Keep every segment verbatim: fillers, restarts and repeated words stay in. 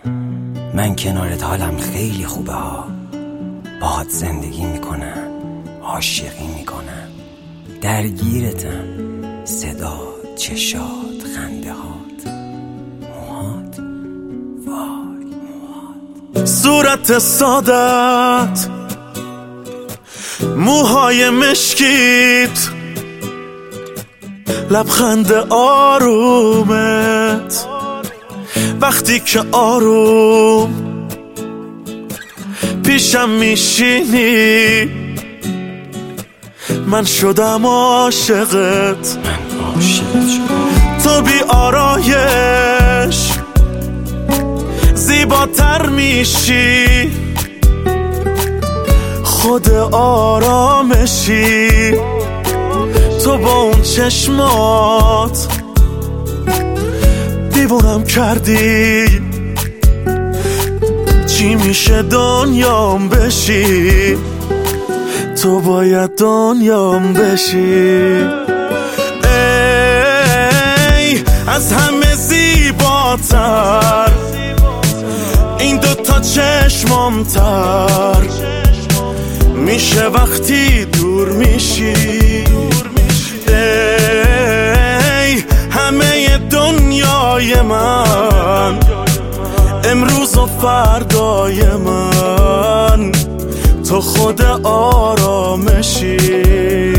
من کنارت حالم خیلی خوبه ها. باهات زندگی میکنم، عاشقی میکنم، درگیرتم. صدا، چشات، خنده هات، موهات، وای موهات. صورت سادت، موهای مشکیت، لبخند آرومت، وقتی که آروم پیشم میشینی من شدم عاشقت. من عاشقت شدم. تو بی آرایش زیباتر میشی، خود آرامشی. تو با اون چشمات دیوونم کردی، چی میشه دنیام بشی، تو باید دنیام بشی. ای از همه زیباتر این دوتا چشمام تر میشه وقتی دور میشی. ای همه دنیای من، امروز و فردای من، تو خود آرامشی.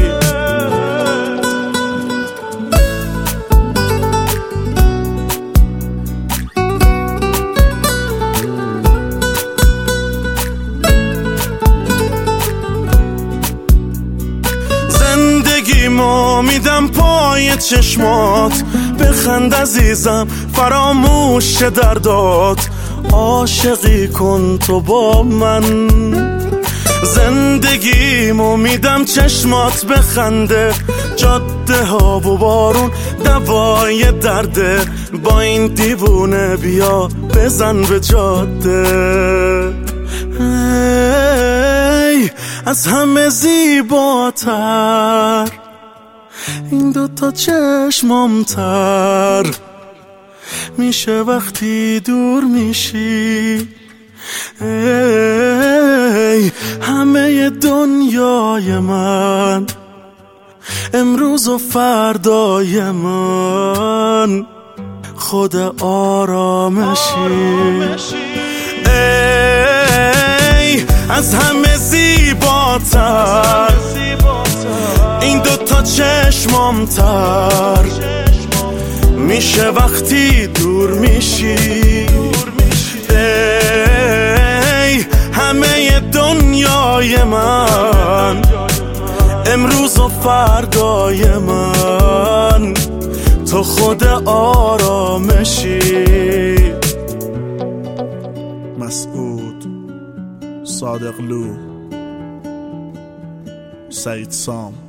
زندگیمو میدم پای چشمات، بخند عزیزم فراموش دردات، عاشقی کن تو با من. زندگیمو میدم چشمات بخنده، جاده ها و بارون دوای درده، با این دیوونه بیا بزن به جاده. ای از همه زیباتر این دوتا چشمام تر میشه وقتی دور میشی. ای همه دنیای من، امروز و فردای من، خود آرامشی. ای از همه زیباتر این دوتا چشمام تر میشه وقتی دور میشی. ای همه دنیای من، امروز و فردای من، تو خود آرامشی. مسعود صادقلو، سعید سام.